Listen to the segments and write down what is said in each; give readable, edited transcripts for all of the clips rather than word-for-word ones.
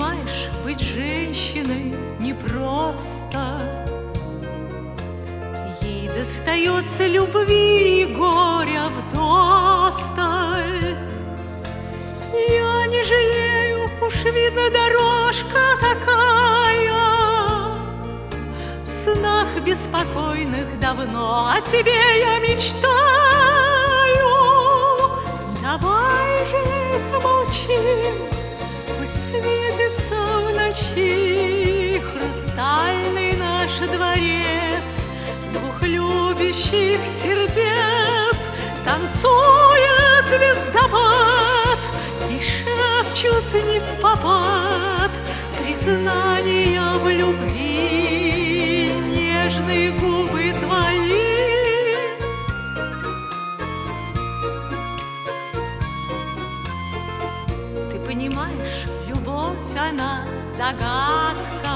понимаешь, быть женщиной непросто. Ей достается любви и горя вдосталь. Я не жалею, уж видно, дорожка такая. В снах беспокойных давно о тебе я мечтаю. Давай же помолчим, пусть светится в ночи хрустальный наш дворец двух любящих сердец. Танцует звездопад и шепчут невпопад признания в любви нежные губы твои. Ты понимаешь, любовь, она загадка.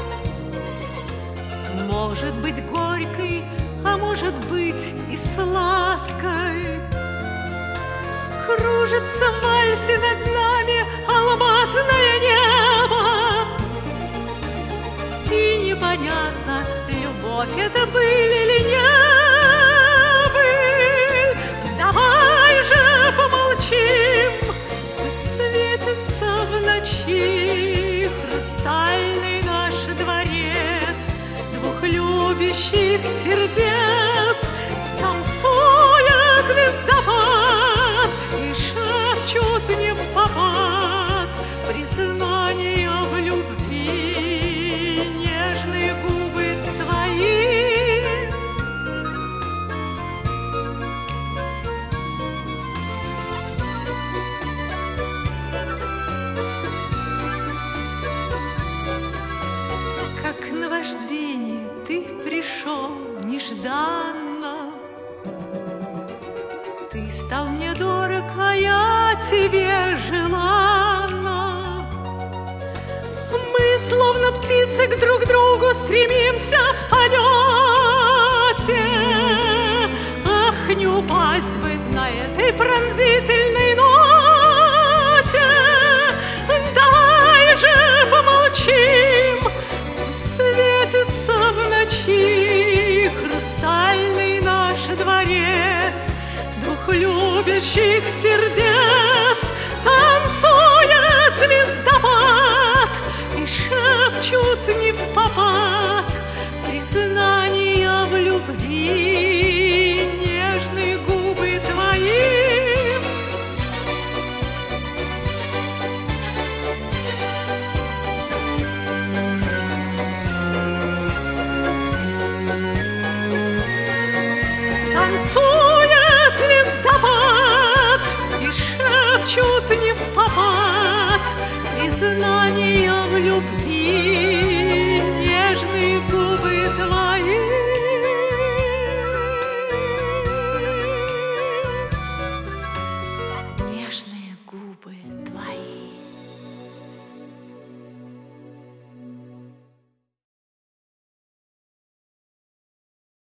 Может быть горькой, а может быть и сладкой. Кружится в вальсе над нами алмазное небо. И непонятно, любовь это быль или не быль. Давай же помолчим, пусть светится в ночи хрустальный наш дворец двух любящих сердец. Танцует звездопад и шепчут невпопад признания в любви нежные губы твои. Как наваждение ты пришел нежданно. Ты стал мне дорог, а я тебе желанна. Мы, словно птицы, к друг другу стремимся в полете. Ах, не упасть бы на этой пронзительной ноте. Давай же помолчим, пусть светится в ночи хрустальный наш дворец двух любящих сердец.